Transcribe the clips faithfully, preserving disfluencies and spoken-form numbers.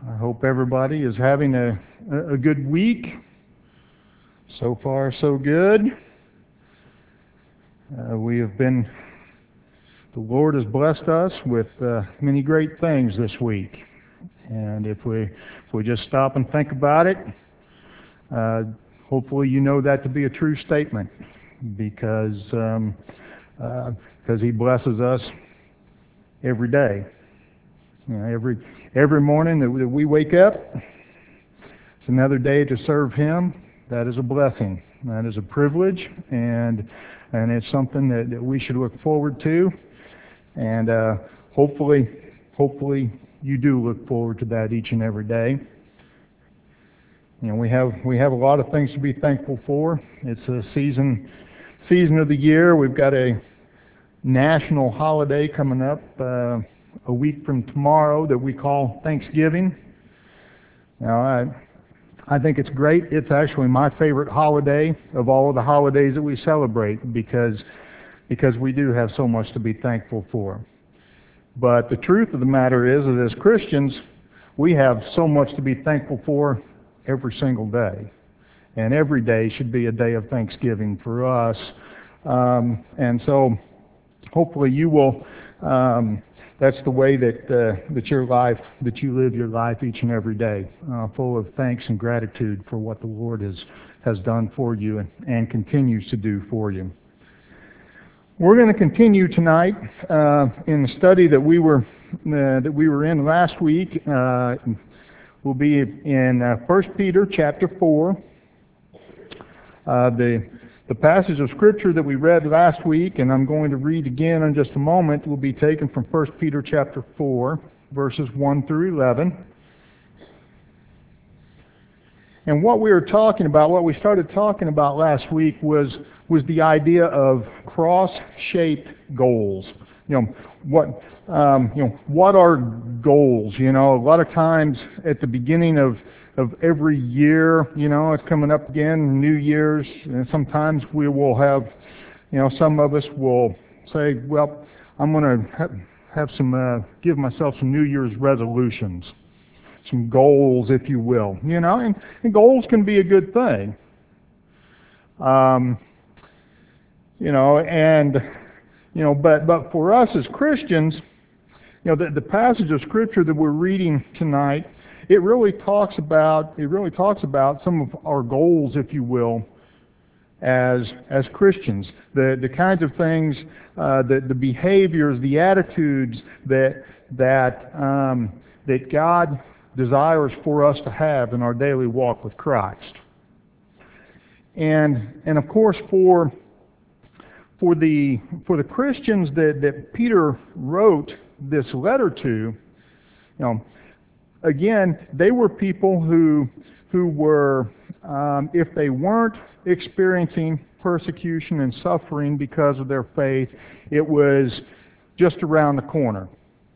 I hope everybody is having a, a good week. So far, so good. Uh, we have been, the Lord has blessed us with uh, many great things this week. And if we, if we just stop and think about it, uh, hopefully you know that to be a true statement, because um, uh, because He blesses us every day. You know, every every morning that we, that we wake up, it's another day to serve Him. That is a blessing. That is a privilege, and and it's something that, that we should look forward to. And uh, hopefully, hopefully you do look forward to that each and every day. You know, we have we have a lot of things to be thankful for. It's a season season of the year. We've got a national holiday coming up uh, a week from tomorrow that we call Thanksgiving. Now, I I think it's great. It's actually my favorite holiday of all of the holidays that we celebrate because because we do have so much to be thankful for. But the truth of the matter is that as Christians, we have so much to be thankful for every single day. And every day should be a day of thanksgiving for us. Um, and so hopefully you will, um, that's the way that uh, that your life, that you live your life each and every day, uh, full of thanks and gratitude for what the Lord has, has done for you and, and continues to do for you. We're going to continue tonight uh, in the study that we were uh, that we were in last week. Uh, we'll be in uh, First Peter chapter four. Uh, the the passage of Scripture that we read last week, and I'm going to read again in just a moment, will be taken from First Peter chapter four, verses one through eleven. And what we were talking about, what we started talking about last week was was the idea of cross-shaped goals. You know, what um, you know, what are goals? You know, a lot of times at the beginning of of every year, you know, it's coming up again, New Year's, and sometimes we will have, you know, some of us will say, well, I'm going to have, have some, uh, give myself some New Year's resolutions, some goals, if you will, you know, and, and goals can be a good thing. Um, you know, and, you know, but, but for us as Christians, you know, the, the passage of Scripture that we're reading tonight, it really talks about, it really talks about some of our goals, if you will, as as Christians. The the kinds of things, uh, the the behaviors, the attitudes that that um, that God desires for us to have in our daily walk with Christ. And and of course for for the for the Christians that, that Peter wrote this letter to, you know, again, they were people who who were, um, if they weren't experiencing persecution and suffering because of their faith, it was just around the corner.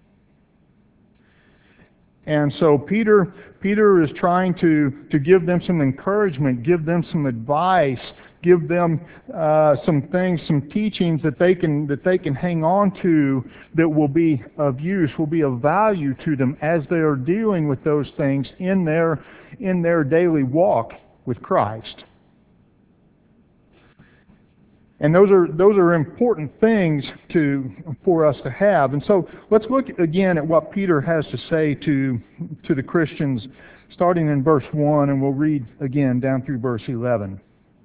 And so Peter Peter is trying to, to give them some encouragement, give them some advice, give them uh, some things, some teachings that they can that they can hang on to that will be of use, will be of value to them as they are dealing with those things in their in their daily walk with Christ. And those are those are important things to for us to have. And so let's look again at what Peter has to say to to the Christians, starting in verse one, and we'll read again down through verse eleven.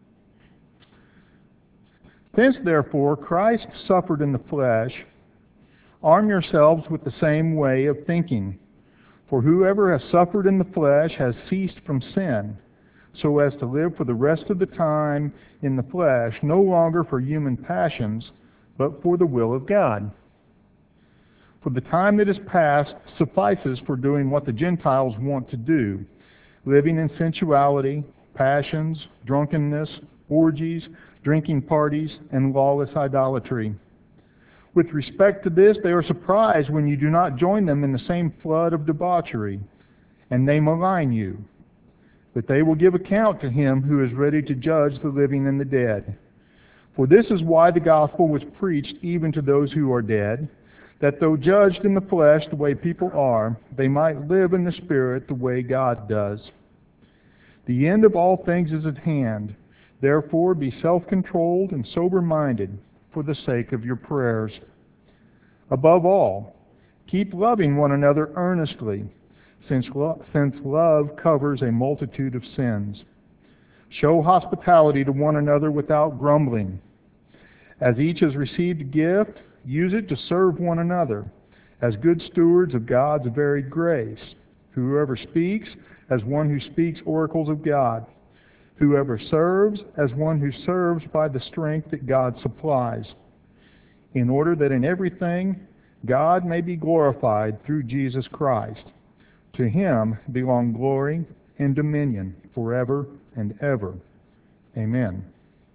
Since therefore Christ suffered in the flesh, arm yourselves with the same way of thinking. For whoever has suffered in the flesh has ceased from sin, so as to live for the rest of the time in the flesh, no longer for human passions, but for the will of God. For the time that is past suffices for doing what the Gentiles want to do, living in sensuality, passions, drunkenness, orgies, drinking parties, and lawless idolatry. With respect to this, they are surprised when you do not join them in the same flood of debauchery, and they malign you. But they will give account to Him who is ready to judge the living and the dead. For this is why the gospel was preached even to those who are dead, that though judged in the flesh the way people are, they might live in the Spirit the way God does. The end of all things is at hand. Therefore be self-controlled and sober-minded for the sake of your prayers. Above all, keep loving one another earnestly, since, lo- since love covers a multitude of sins. Show hospitality to one another without grumbling. As each has received a gift, use it to serve one another, as good stewards of God's varied grace. Whoever speaks, as one who speaks oracles of God. Whoever serves, as one who serves by the strength that God supplies, in order that in everything God may be glorified through Jesus Christ. To him belong glory and dominion forever and ever. Amen.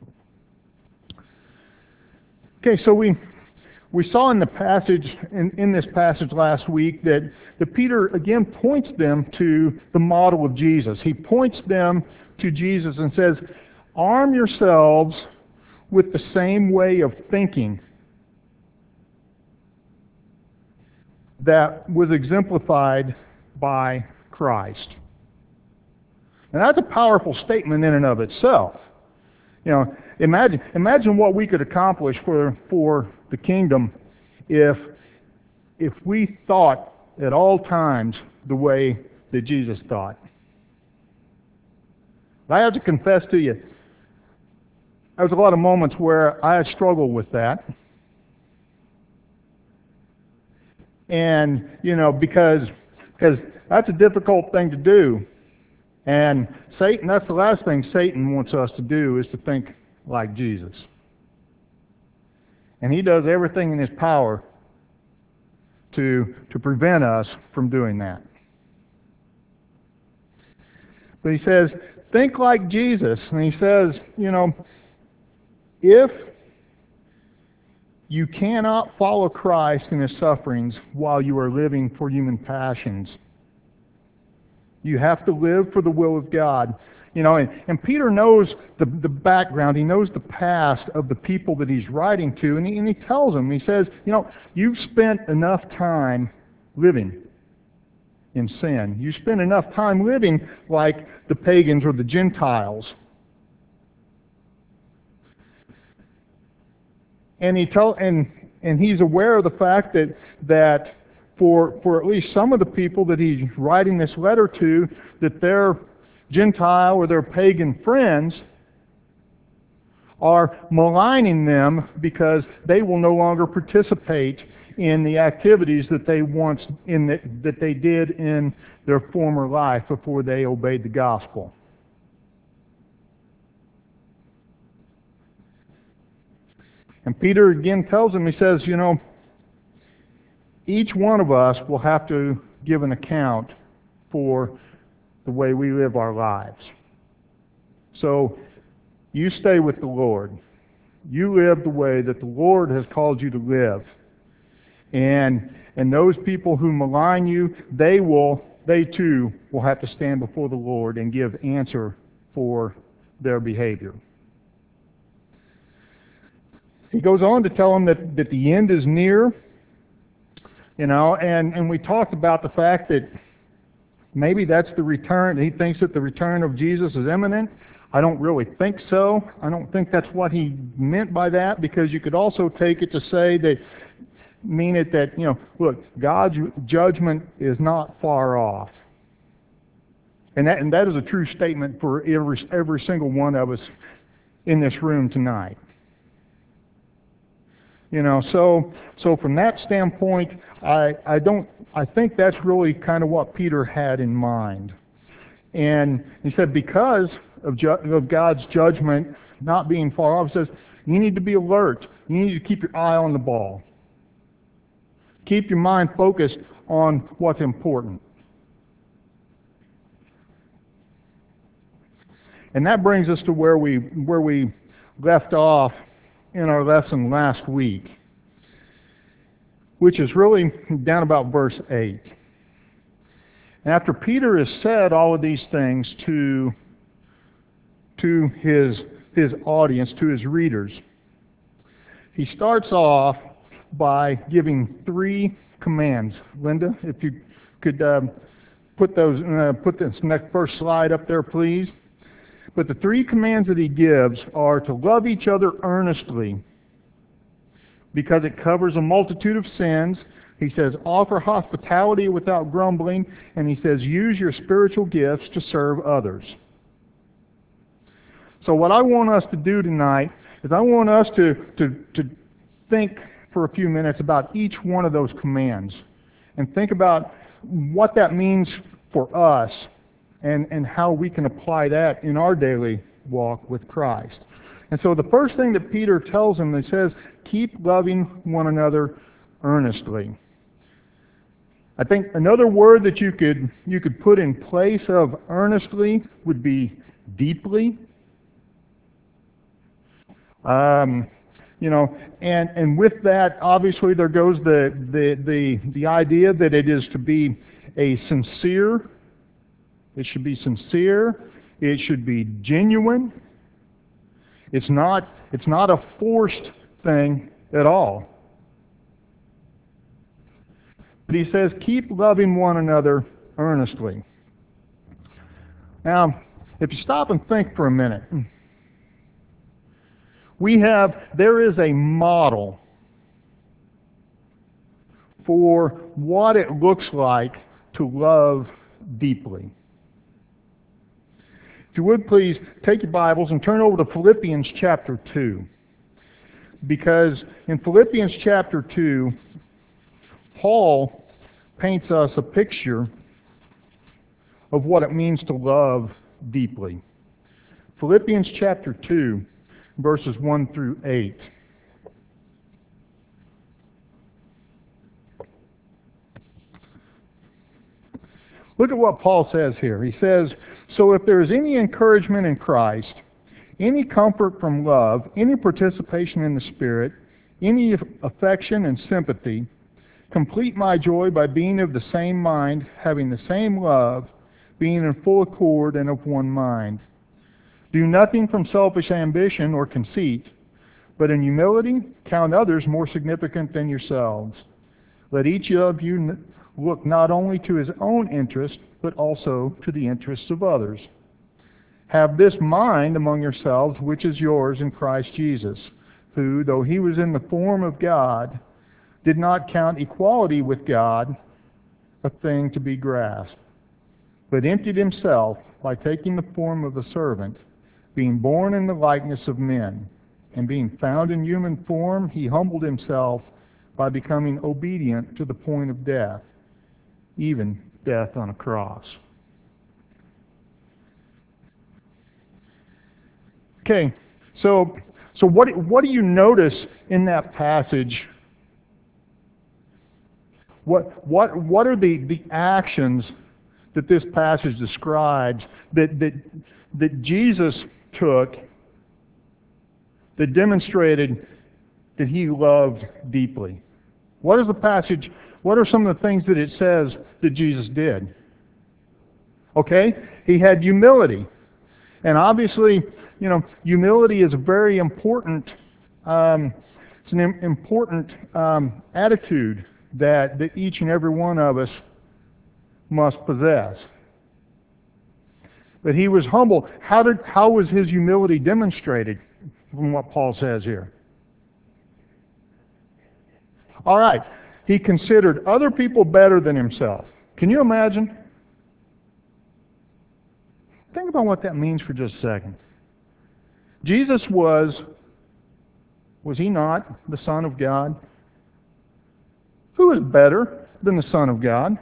Okay, so we we saw in the passage, in, in this passage last week, that, that Peter again points them to the model of Jesus. He points them to Jesus and says, arm yourselves with the same way of thinking that was exemplified by Christ. And that's a powerful statement in and of itself. You know, imagine imagine what we could accomplish for for the kingdom if if we thought at all times the way that Jesus thought. I have to confess to you, there was a lot of moments where I struggled with that. And, you know, because because that's a difficult thing to do. And Satan, that's the last thing Satan wants us to do, is to think like Jesus. And he does everything in his power to, to prevent us from doing that. But he says, think like Jesus. And he says, you know, if you cannot follow Christ in his sufferings while you are living for human passions, you have to live for the will of God. You know, and, and Peter knows the, the background. He knows the past of the people that he's writing to. And he, and he tells them, he says, you know, you've spent enough time living in sin. You spend enough time living like the pagans or the Gentiles. And he tell and and he's aware of the fact that that for for at least some of the people that he's writing this letter to, that their Gentile or their pagan friends are maligning them because they will no longer participate in the activities that they once in the, that they did in their former life before they obeyed the gospel. And Peter again tells them, he says, you know, each one of us will have to give an account for the way we live our lives. So you stay with the Lord. You live the way that the Lord has called you to live. And and those people who malign you, they will they too will have to stand before the Lord and give answer for their behavior. He goes on to tell them that, that the end is near, you know, and, and we talked about the fact that maybe that's the return. He thinks that the return of Jesus is imminent. I don't really think so. I don't think that's what he meant by that, because you could also take it to say that, mean it that, you know, look, God's judgment is not far off. And that, and that is a true statement for every, every single one of us in this room tonight. You know, so so from that standpoint, I I don't I think that's really kind of what Peter had in mind. And he said, because of, ju- of God's judgment not being far off, he says, you need to be alert. You need to keep your eye on the ball. Keep your mind focused on what's important. And that brings us to where we where we left off in our lesson last week, which is really down about verse eight. And after Peter has said all of these things to, to his, his audience, to his readers, he starts off by giving three commands. Linda, if you could um, put those, uh, put this next first slide up there, please. But the three commands that he gives are to love each other earnestly, because it covers a multitude of sins. He says, offer hospitality without grumbling, and he says, use your spiritual gifts to serve others. So what I want us to do tonight is I want us to, to, to think for a few minutes about each one of those commands and think about what that means for us and, and how we can apply that in our daily walk with Christ. And so the first thing that Peter tells them, he says, keep loving one another earnestly. I think another word that you could you could put in place of earnestly would be deeply. Um, you know, and and with that, obviously, there goes the the the the idea that it is to be a sincere. It should be sincere. It should be genuine. It's not it's not a forced thing at all. But he says, keep loving one another earnestly. Now, if you stop and think for a minute, we have, there is a model for what it looks like to love deeply. If you would please take your Bibles and turn over to Philippians chapter two. Because in Philippians chapter two, Paul paints us a picture of what it means to love deeply. Philippians chapter two, verses one through eight. Look at what Paul says here. He says, so if there is any encouragement in Christ, any comfort from love, any participation in the Spirit, any affection and sympathy, complete my joy by being of the same mind, having the same love, being in full accord and of one mind. Do nothing from selfish ambition or conceit, but in humility count others more significant than yourselves. Let each of you look not only to his own interest, but also to the interests of others. Have this mind among yourselves, which is yours in Christ Jesus, who, though he was in the form of God, did not count equality with God a thing to be grasped, but emptied himself by taking the form of a servant, being born in the likeness of men, and being found in human form, he humbled himself by becoming obedient to the point of death, even death on a cross. Okay, so so what what do you notice in that passage? What what what are the, the actions that this passage describes that that that Jesus took that demonstrated that he loved deeply? What is the passage? What are some of the things that it says that Jesus did? Okay, he had humility, and obviously, you know, humility is a very important. Um, it's an important um, attitude that that each and every one of us must possess. But he was humble. How did how was his humility demonstrated from what Paul says here? All right. He considered other people better than himself. Can you imagine? Think about what that means for just a second. Jesus was, was he not the Son of God? Who is better than the Son of God?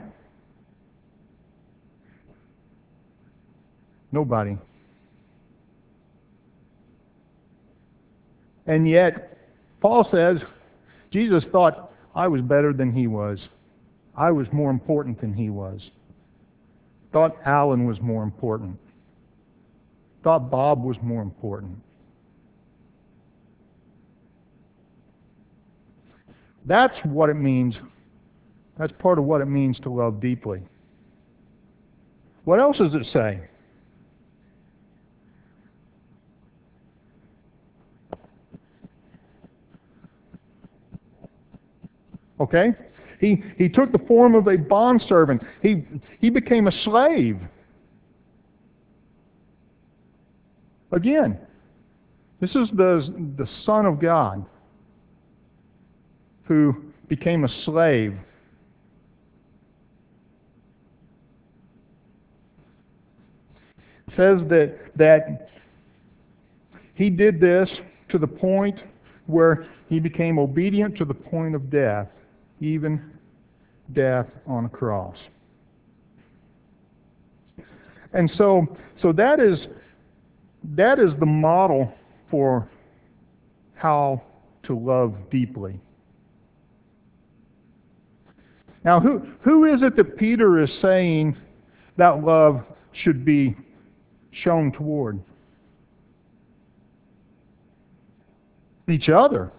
Nobody. And yet, Paul says, Jesus thought I was better than he was. I was more important than he was. Thought Alan was more important. Thought Bob was more important. That's what it means. That's part of what it means to love deeply. What else does it say? Okay? He, he took the form of a bondservant. He, he became a slave. Again, this is the, the Son of God who became a slave. It says that, that he did this to the point where he became obedient to the point of death, even death on a cross. And so, so that is that is the model for how to love deeply. Now, who who is it that Peter is saying that love should be shown toward? Each other.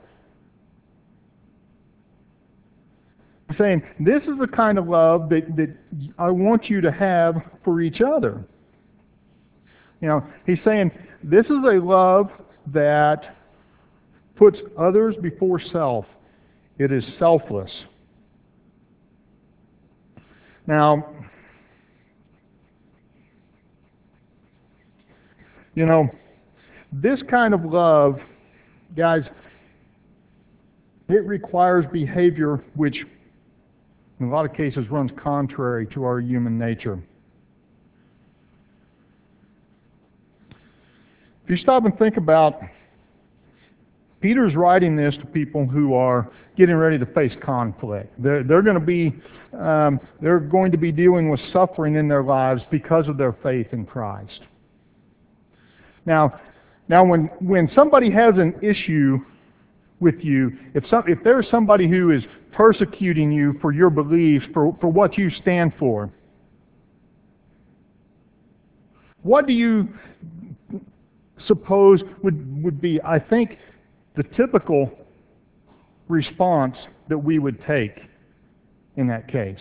He's saying, this is the kind of love that, that I want you to have for each other. You know, he's saying, this is a love that puts others before self. It is selfless. Now, you know, this kind of love, guys, it requires behavior which in a lot of cases runs contrary to our human nature. If you stop and think about, Peter's writing this to people who are getting ready to face conflict. They're, they're going to be um, they're going to be dealing with suffering in their lives because of their faith in Christ. Now, now when when somebody has an issue with you, if some if there's somebody who is persecuting you for your beliefs, for, for what you stand for, what do you suppose would, would be, I think, the typical response that we would take in that case?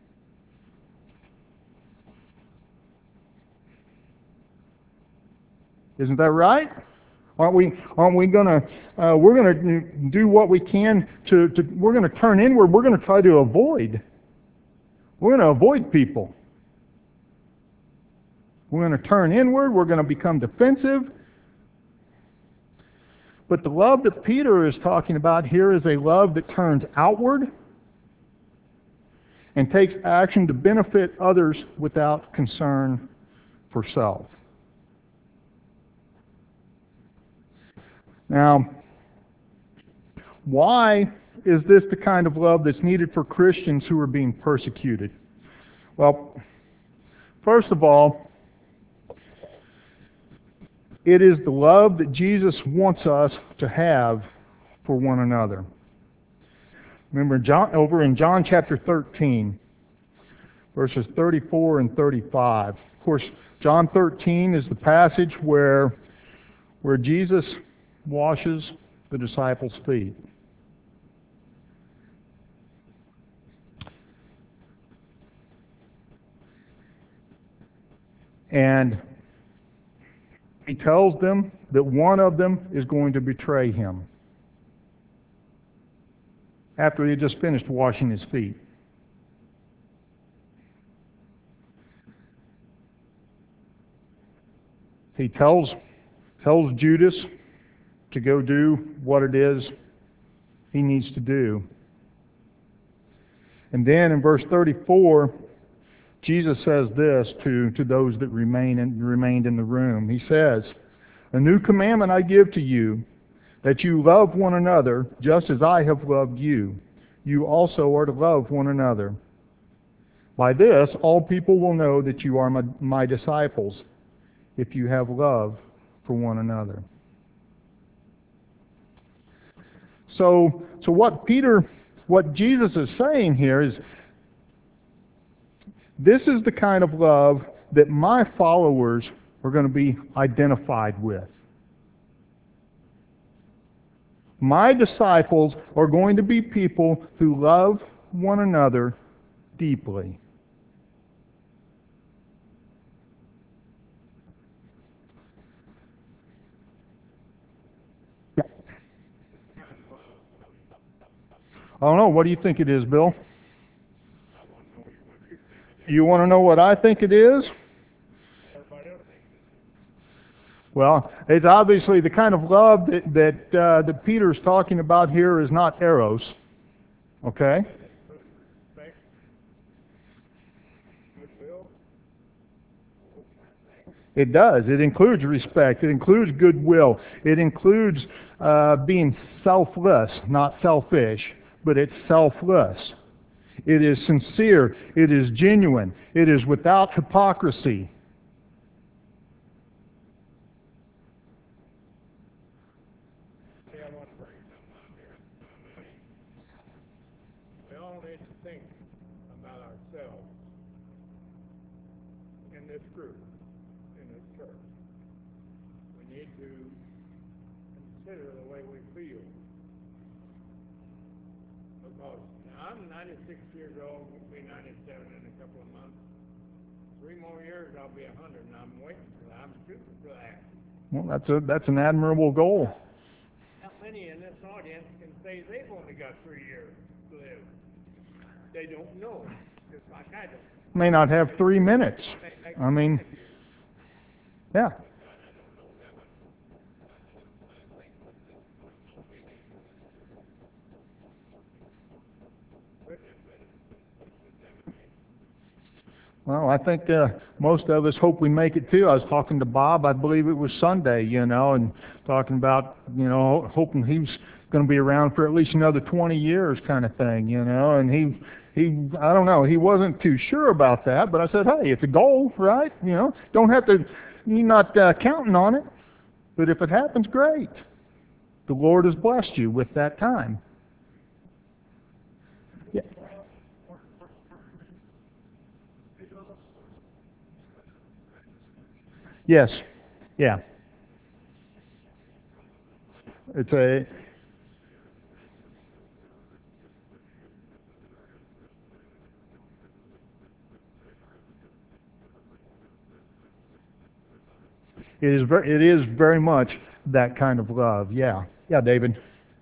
Isn't that right? Aren't we? Aren't we gonna? Uh, we're gonna do what we can to. to we're gonna turn inward. We're gonna try to avoid. We're gonna avoid people. We're gonna turn inward. We're gonna become defensive. But the love that Peter is talking about here is a love that turns outward and takes action to benefit others without concern for self. Now, why is this the kind of love that's needed for Christians who are being persecuted? Well, first of all, it is the love that Jesus wants us to have for one another. Remember, John, over in John chapter thirteen, verses thirty-four and thirty-five. Of course, John thirteen is the passage where, where Jesus washes the disciples' feet. And he tells them that one of them is going to betray him after he had just finished washing his feet. He tells, tells Judas to go do what it is he needs to do. And then in verse thirty-four, Jesus says this to, to those that remain in, remained in the room. He says, "A new commandment I give to you, that you love one another just as I have loved you. You also are to love one another. By this, all people will know that you are my, my disciples, if you have love for one another." So, so what Peter, what Jesus is saying here is, this is the kind of love that my followers are going to be identified with. My disciples are going to be people who love one another deeply. I don't know. What do you think it is, Bill? You want to know what I think it is? Well, it's obviously the kind of love that that, uh, that Peter's talking about here is not eros. Okay? It does. It includes respect. It includes goodwill. It includes uh, being selfless, not selfish, but it's selfless. It is sincere. It is genuine. It is without hypocrisy. We all need to think about ourselves in this group, in this church. We need to consider the way we feel. Because I'm ninety-six years old, will be ninety-seven in a couple of months. Three more years, I'll be one hundred, and I'm waiting for that. I'm shooting for that. Well, that's a that's an admirable goal. How many in this audience can say they've only got three years to live? They don't know, just like I don't. May not have three minutes. I mean, yeah. Well, I think uh, most of us hope we make it too. I was talking to Bob, I believe it was Sunday, you know, and talking about, you know, hoping he was going to be around for at least another twenty years kind of thing, you know, and he, he, I don't know, he wasn't too sure about that, but I said, hey, it's a goal, right? You know, don't have to, you're not uh, counting on it, but if it happens, great. The Lord has blessed you with that time. Yeah. Yes. Yeah. It's a it is very it is very much that kind of love. Yeah. Yeah, David.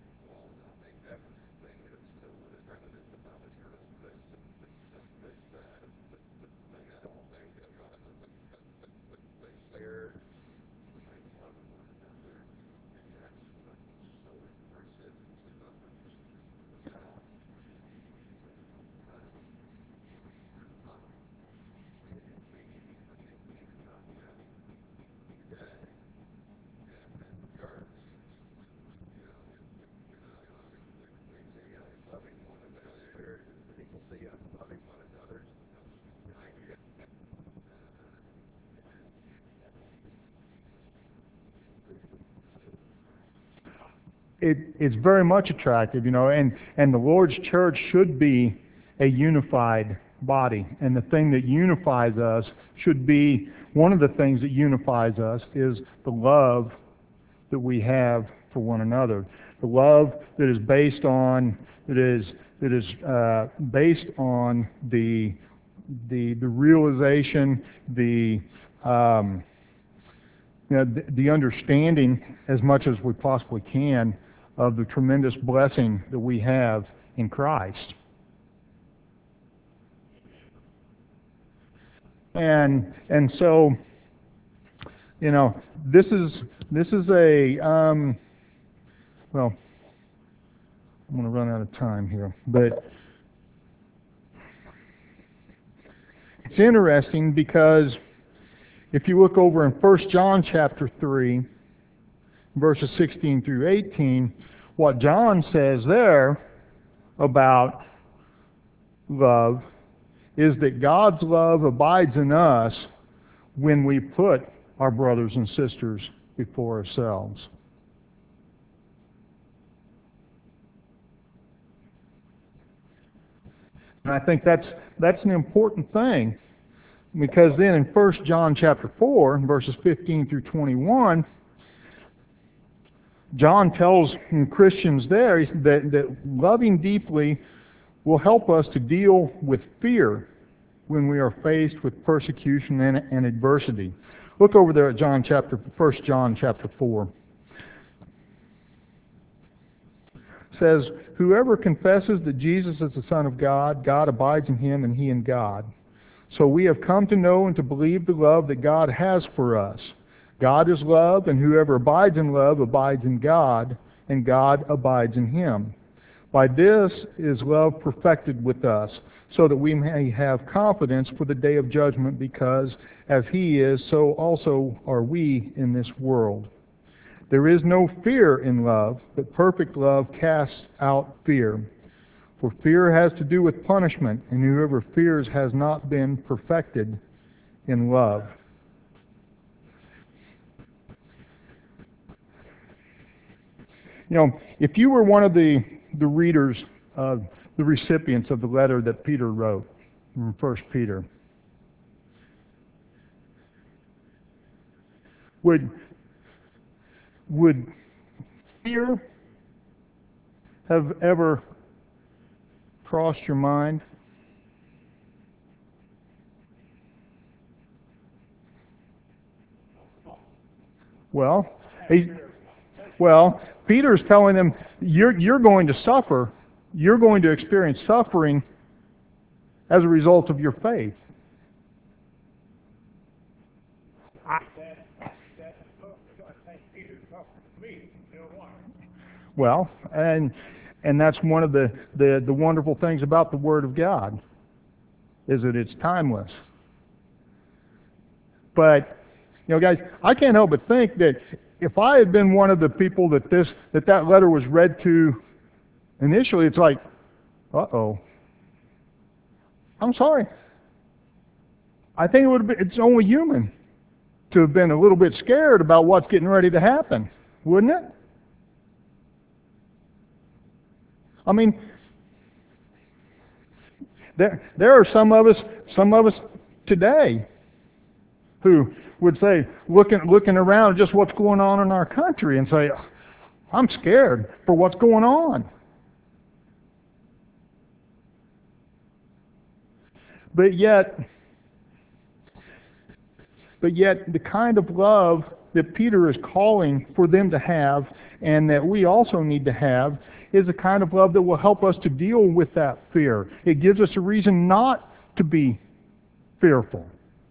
It it's very much attractive, you know, and and the Lord's church should be a unified body, and the thing that unifies us should be one of the things that unifies us is the love that we have for one another. The love that is based on that is that is uh, based on the the the realization, the um, you know, the, the understanding as much as we possibly can of the tremendous blessing that we have in Christ. And and so, you know, this is this is a um, well, I'm going to run out of time here, but it's interesting because if you look over in First John chapter three, verses sixteen through eighteen, what John says there about love is that God's love abides in us when we put our brothers and sisters before ourselves. And I think that's that's an important thing, because then in First John chapter four, verses fifteen through twenty-one, John tells Christians there that, that loving deeply will help us to deal with fear when we are faced with persecution and, and adversity. Look over there at John chapter, First John chapter four. says, whoever confesses that Jesus is the Son of God, God abides in him and he in God. So we have come to know and to believe the love that God has for us. God is love, and whoever abides in love abides in God, and God abides in him. By this is love perfected with us, so that we may have confidence for the day of judgment, because as he is, so also are we in this world. There is no fear in love, but perfect love casts out fear. For fear has to do with punishment, and whoever fears has not been perfected in love. You know, if you were one of the, the readers, uh, the recipients of the letter that Peter wrote in First Peter, would, would fear have ever crossed your mind? Well, he, well, Peter's telling them, you're, you're going to suffer. You're going to experience suffering as a result of your faith. I, well, and and that's one of the, the, the wonderful things about the Word of God, is that it's timeless. But, you know, guys, I can't help but think that if I had been one of the people that this that that letter was read to initially, it's like, uh-oh. I'm sorry. I think it would have been, it's only human to have been a little bit scared about what's getting ready to happen, wouldn't it? I mean, there there are some of us, some of us today who would say, looking looking around at just what's going on in our country and say, I'm scared for what's going on. But yet, but yet the kind of love that Peter is calling for them to have, and that we also need to have, is a kind of love that will help us to deal with that fear. It gives us a reason not to be fearful.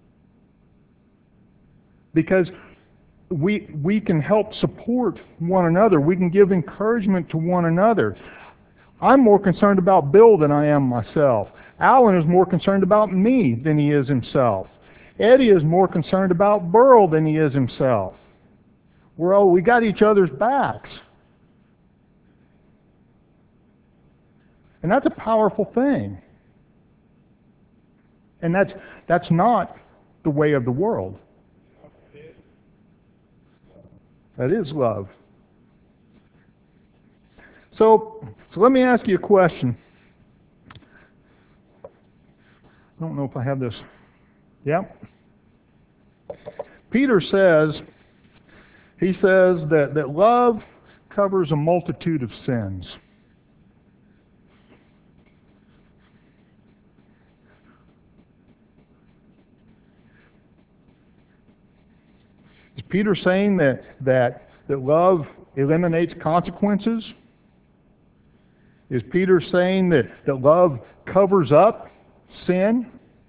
Because we we can help support one another. We can give encouragement to one another. I'm more concerned about Bill than I am myself. Alan is more concerned about me than he is himself. Eddie is more concerned about Burl than he is himself. We're all, we got each other's backs. And that's a powerful thing. And that's that's not the way of the world. That is love. So, so let me ask you a question. I don't know if I have this. Yep. Peter says, he says that, that love covers a multitude of sins. Is Peter saying that, that, that love eliminates consequences? Is Peter saying that, that love covers up sin?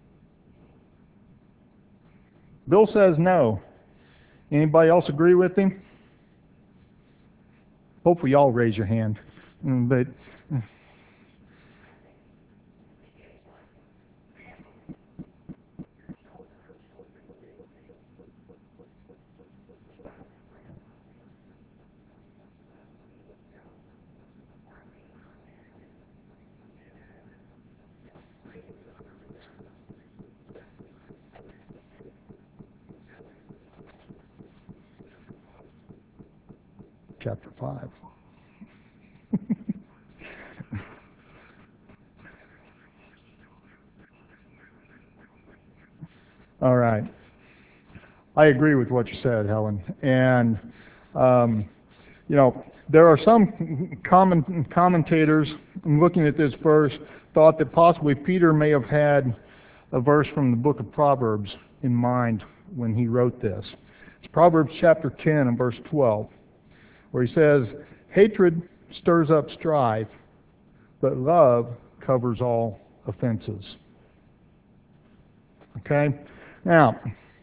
Bill says no. Anybody else agree with him? Hopefully y'all raise your hand. But chapter five. All right. I agree with what you said, Helen. And, um, you know, there are some common commentators looking at this verse thought that possibly Peter may have had a verse from the book of Proverbs in mind when he wrote this. It's Proverbs chapter ten and verse twelve, where he says, hatred stirs up strife, but love covers all offenses. Okay? Now,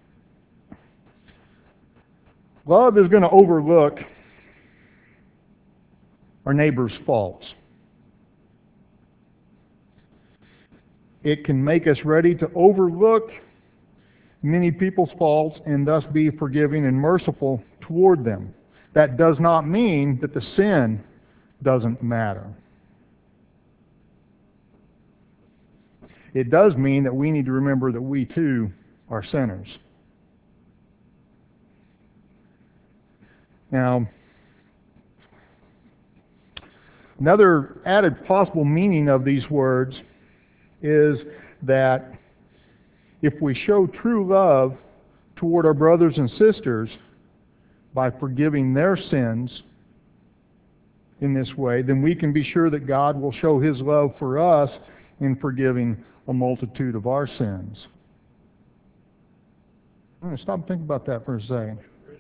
love is going to overlook our neighbor's faults. It can make us ready to overlook many people's faults and thus be forgiving and merciful toward them. That does not mean that the sin doesn't matter. It does mean that we need to remember that we too are sinners. Now, another added possible meaning of these words is that if we show true love toward our brothers and sisters by forgiving their sins in this way, then we can be sure that God will show His love for us in forgiving a multitude of our sins. I'm going to stop and think about that for a second.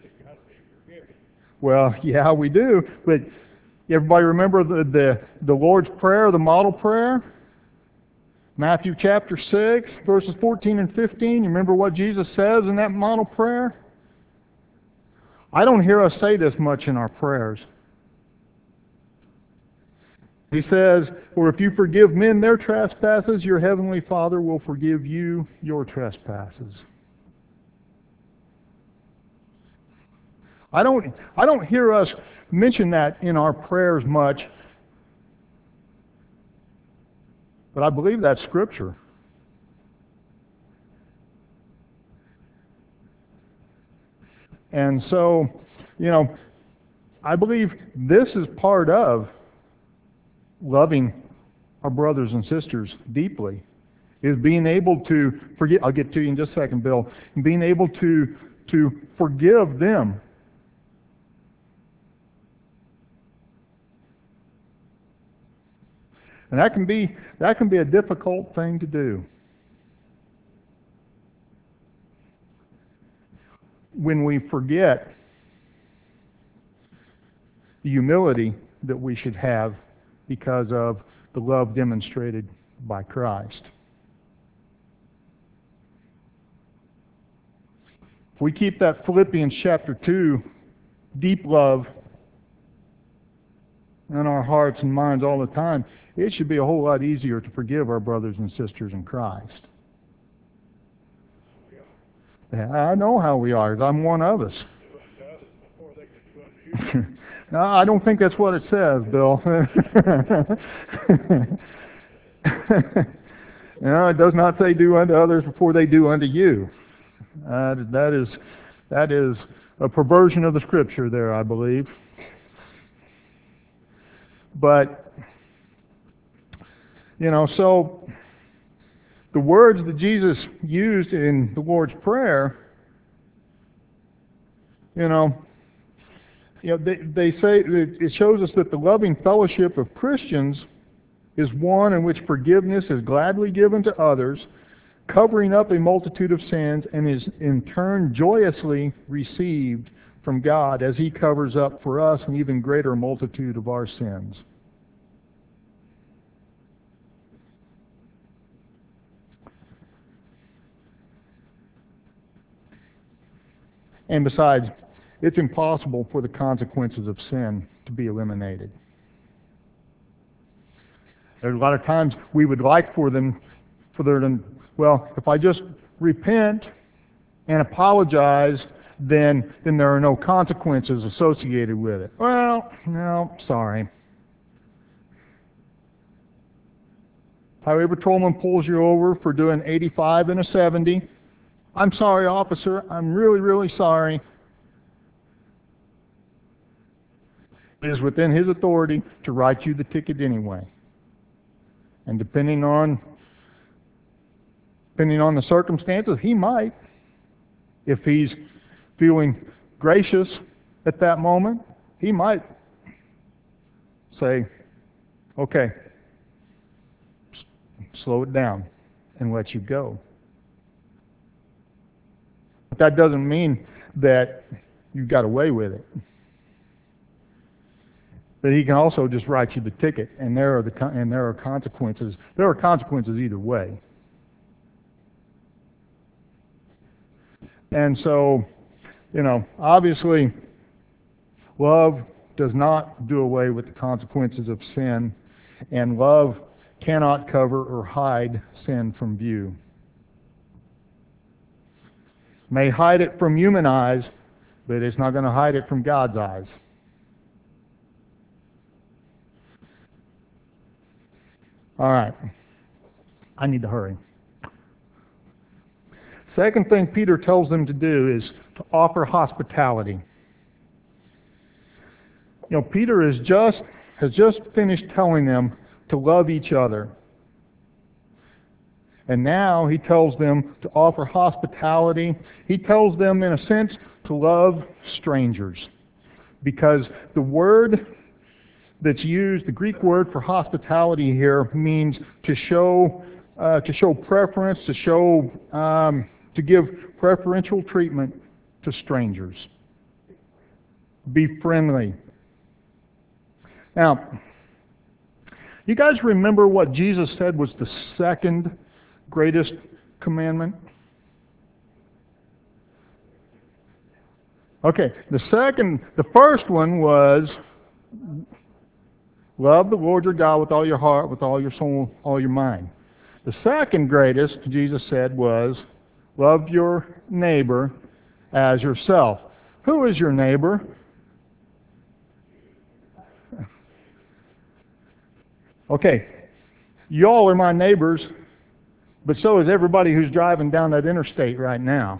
Well, yeah, we do, but everybody remember the, the, the Lord's Prayer, the model prayer? Matthew chapter six, verses fourteen and fifteen. You remember what Jesus says in that model prayer? I don't hear us say this much in our prayers. He says, "For if you forgive men their trespasses, your heavenly Father will forgive you your trespasses." I don't, I don't hear us mention that in our prayers much, but I believe that's Scripture. And so, you know, I believe this is part of loving our brothers and sisters deeply, is being able to forget. I'll get to you in just a second, Bill. Being able to to forgive them. And that can be that can be a difficult thing to do. When we forget the humility that we should have because of the love demonstrated by Christ. If we keep that Philippians chapter two deep love in our hearts and minds all the time, it should be a whole lot easier to forgive our brothers and sisters in Christ. Yeah, I know how we are. I'm one of us. No, I don't think that's what it says, Bill. No, it does not say do unto others before they do unto you. Uh, that is that is a perversion of the Scripture there, I believe. But, you know, so the words that Jesus used in the Lord's Prayer, you know, you know, they, they say, it shows us that the loving fellowship of Christians is one in which forgiveness is gladly given to others, covering up a multitude of sins, and is in turn joyously received from God as He covers up for us an even greater multitude of our sins. And besides, it's impossible for the consequences of sin to be eliminated. There's a lot of times we would like for them, for their, well, if I just repent and apologize, then then there are no consequences associated with it. Well, no, sorry. Highway patrolman pulls you over for doing eighty-five and a seventy. I'm sorry, officer. I'm really, really sorry. It is within his authority to write you the ticket anyway. And depending on depending on the circumstances, he might, if he's feeling gracious at that moment, he might say, okay, slow it down and let you go. But that doesn't mean that you got away with it. but he can also just write you the ticket, and there are the con- and there are consequences. There are consequences either way. And so, you know, obviously, love does not do away with the consequences of sin, and love cannot cover or hide sin from view. May hide it from human eyes, but it's not going to hide it from God's eyes. All right. I need to hurry. Second thing Peter tells them to do is to offer hospitality. You know, Peter is just has just finished telling them to love each other. And now he tells them to offer hospitality. He tells them, in a sense, to love strangers. Because the word that's used, the Greek word for hospitality here, means to show uh, to show preference, to show um, to give preferential treatment to strangers. Be friendly. Now, you guys remember what Jesus said was the second greatest commandment? Okay, the second, the first one was love the Lord your God with all your heart, with all your soul, all your mind. The second greatest, Jesus said, was love your neighbor as yourself. Who is your neighbor? Okay, y'all are my neighbors, but so is everybody who's driving down that interstate right now.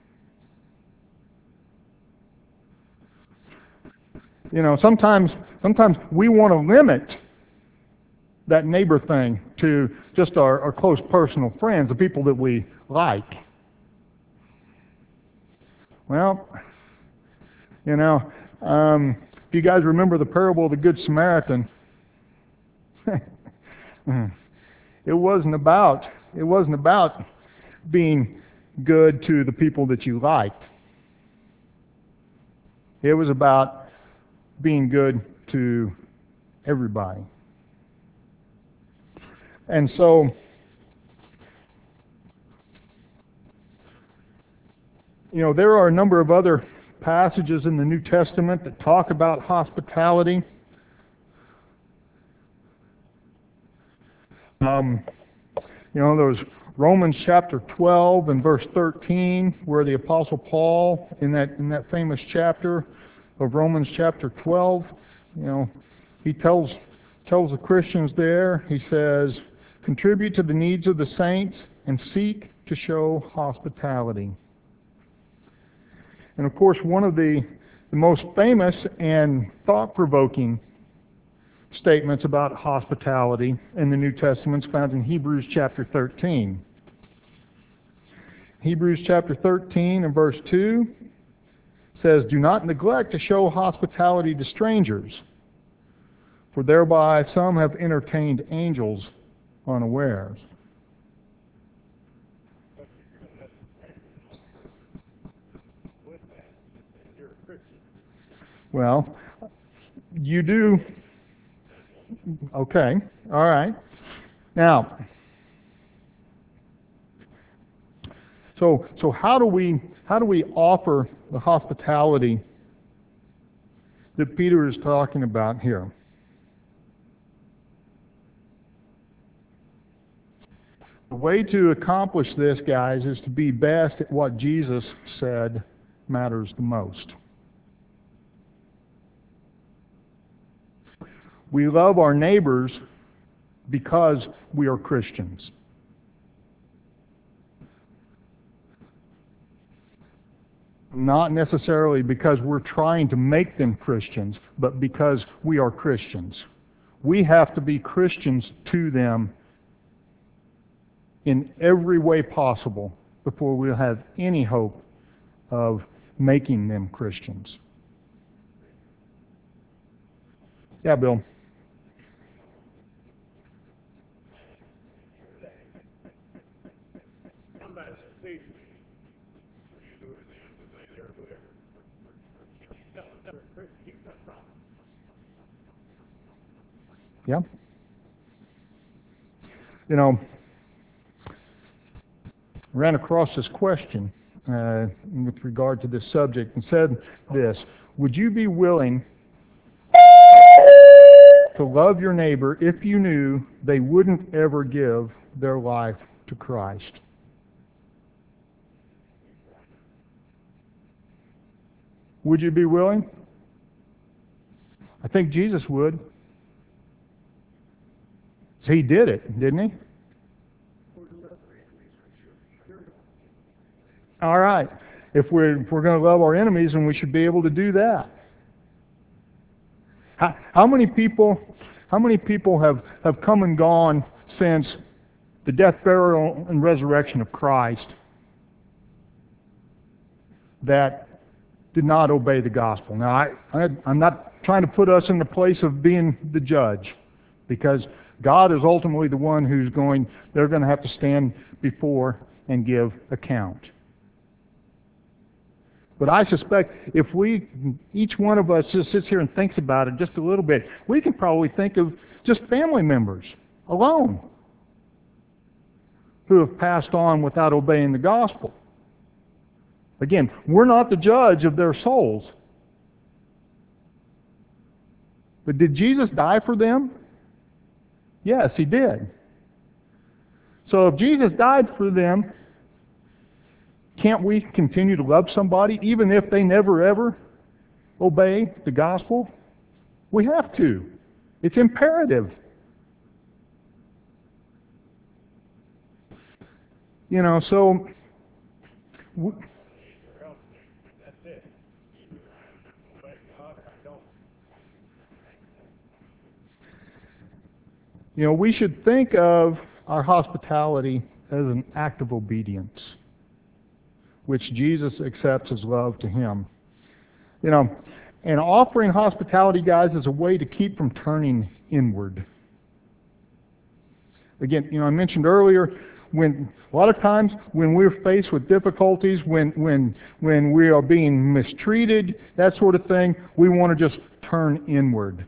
You know, sometimes sometimes we want to limit that neighbor thing to just our, our close personal friends, the people that we like. Well, you know, um, if you guys remember the parable of the Good Samaritan, it wasn't about it wasn't about being good to the people that you liked. It was about being good to everybody. And so, you know, there are a number of other passages in the New Testament that talk about hospitality. Um, you know, there's Romans chapter twelve and verse thirteen, where the Apostle Paul, in that in that famous chapter of Romans chapter twelve, you know, he tells tells the Christians there, he says, contribute to the needs of the saints and seek to show hospitality. And of course, one of the, the most famous and thought-provoking statements about hospitality in the New Testament is found in Hebrews chapter thirteen. Hebrews chapter thirteen and verse two says, do not neglect to show hospitality to strangers, for thereby some have entertained angels unawares. Well, you do. Okay, all right. Now, so so how do we how do we offer the hospitality that Peter is talking about here? The way to accomplish this, guys, is to be best at what Jesus said matters the most. We love our neighbors because we are Christians. Not necessarily because we're trying to make them Christians, but because we are Christians. We have to be Christians to them in every way possible before we'll have any hope of making them Christians. Yeah, Bill. Yeah? You know, ran across this question uh, with regard to this subject and said this: would you be willing to love your neighbor if you knew they wouldn't ever give their life to Christ? Would you be willing? I think Jesus would. So he did it, didn't he? All right. If we're, if we're going to love our enemies, then we should be able to do that. How, how many people, how many people have, have come and gone since the death, burial, and resurrection of Christ that did not obey the gospel? Now, I, I, I'm not trying to put us in the place of being the judge, because God is ultimately the one who's going, they're going to have to stand before and give account. But I suspect if we, each one of us just sits here and thinks about it just a little bit, we can probably think of just family members alone who have passed on without obeying the gospel. Again, we're not the judge of their souls. But did Jesus die for them? Yes, he did. So if Jesus died for them, can't we continue to love somebody even if they never ever obey the gospel? We have to. It's imperative. You know, so w- That's it. But God, I don't. you know, we should think of our hospitality as an act of obedience, which Jesus accepts as love to him. You know, and offering hospitality, guys, is a way to keep from turning inward. Again, you know, I mentioned earlier, when a lot of times when we're faced with difficulties, when when when we are being mistreated, that sort of thing, we want to just turn inward.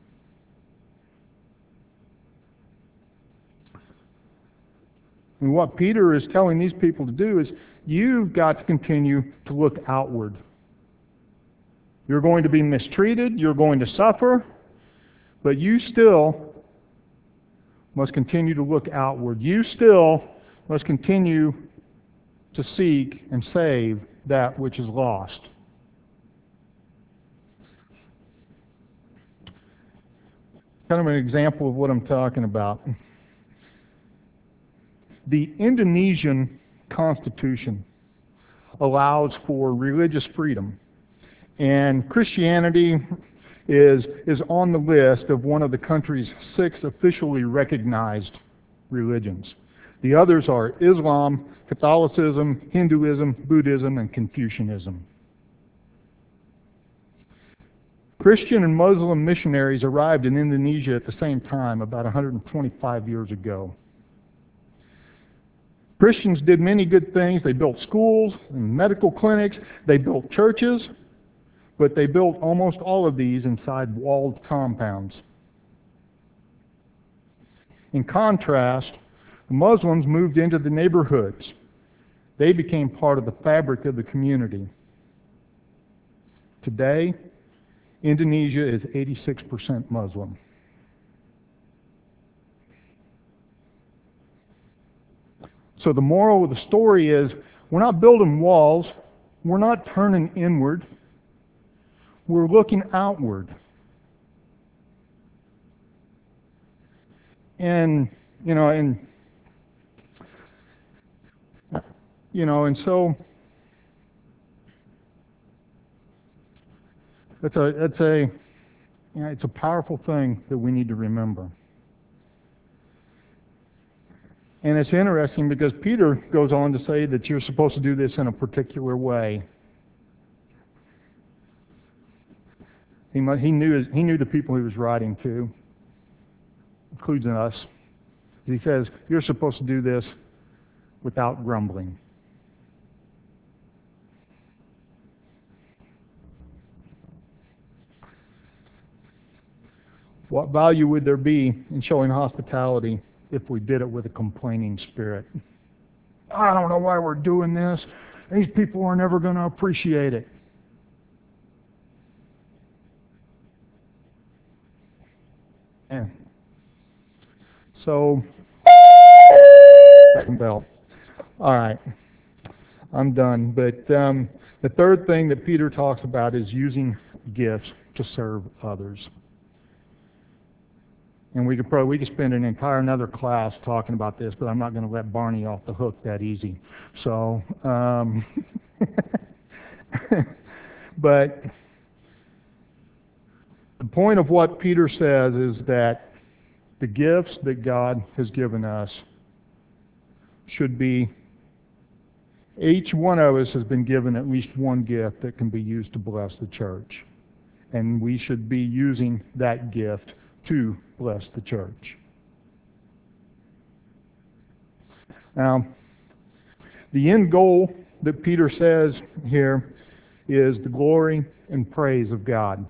And what Peter is telling these people to do is, you've got to continue to look outward. You're going to be mistreated, you're going to suffer, but you still must continue to look outward. You still must continue to seek and save that which is lost. Kind of an example of what I'm talking about. The Indonesian Constitution allows for religious freedom, and Christianity is is on the list of one of the country's six officially recognized religions. The others are Islam, Catholicism, Hinduism, Buddhism, and Confucianism. Christian and Muslim missionaries arrived in Indonesia at the same time, about one hundred twenty-five years ago. Christians did many good things. They built schools and medical clinics. They built churches. But they built almost all of these inside walled compounds. In contrast, the Muslims moved into the neighborhoods. They became part of the fabric of the community. Today, Indonesia is eighty-six percent Muslim. So the moral of the story is, we're not building walls, we're not turning inward, we're looking outward. And, you know, and, you know, and so, it's a, it's a, you know, it's a powerful thing that we need to remember. And it's interesting because Peter goes on to say that you're supposed to do this in a particular way. He, he knew his, he knew the people he was writing to, including us. He says, you're supposed to do this without grumbling. What value would there be in showing hospitality if we did it with a complaining spirit? I don't know why we're doing this. These people are never going to appreciate it. Yeah. So, second bell. All right. I'm done. But um, the third thing that Peter talks about is using gifts to serve others. And we could probably we could spend an entire another class talking about this, but I'm not going to let Barney off the hook that easy. So, um, but the point of what Peter says is that the gifts that God has given us should be, each one of us has been given at least one gift that can be used to bless the church. And we should be using that gift to bless the church. Now, the end goal that Peter says here is the glory and praise of God.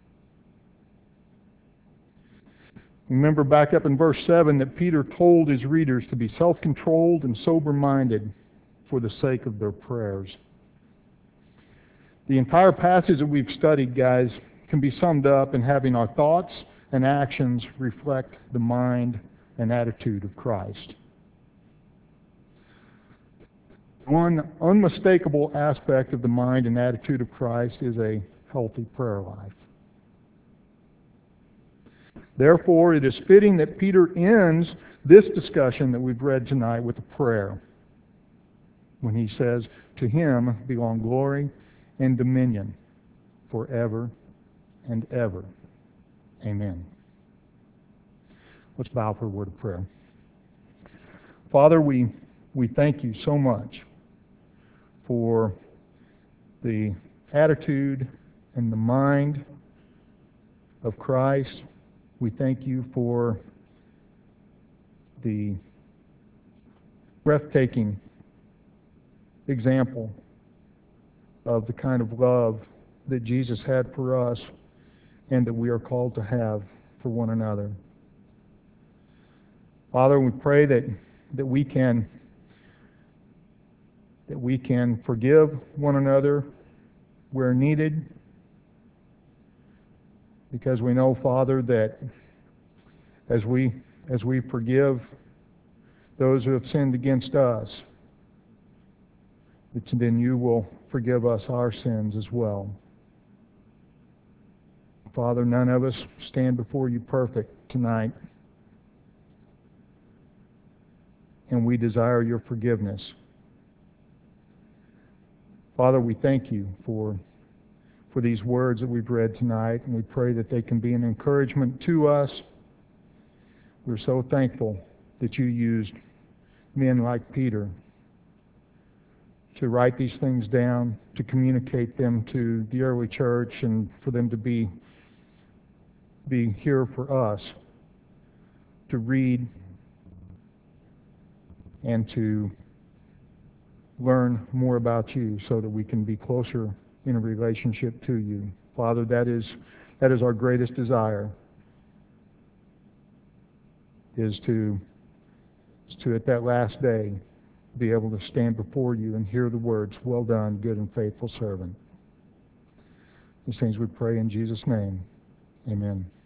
Remember back up in verse seven that Peter told his readers to be self-controlled and sober-minded for the sake of their prayers. The entire passage that we've studied, guys, can be summed up in having our thoughts and actions reflect the mind and attitude of Christ. One unmistakable aspect of the mind and attitude of Christ is a healthy prayer life. Therefore, it is fitting that Peter ends this discussion that we've read tonight with a prayer when he says, "To him belong glory and dominion forever and ever. Amen." Let's bow for a word of prayer. Father, we, we thank you so much for the attitude and the mind of Christ. We thank you for the breathtaking example of the kind of love that Jesus had for us and that we are called to have for one another. Father, we pray that, that we can that we can forgive one another where needed, because we know, Father, that as we as we forgive those who have sinned against us, that then you will forgive us our sins as well. Father, none of us stand before you perfect tonight, and we desire your forgiveness. Father, we thank you for, for these words that we've read tonight, and we pray that they can be an encouragement to us. We're so thankful that you used men like Peter to write these things down, to communicate them to the early church, and for them to be, be here for us to read and to learn more about you so that we can be closer in a relationship to you. Father, that is that is our greatest desire, is to, is to at that last day be able to stand before you and hear the words, "Well done, good and faithful servant." These things we pray in Jesus' name. Amen.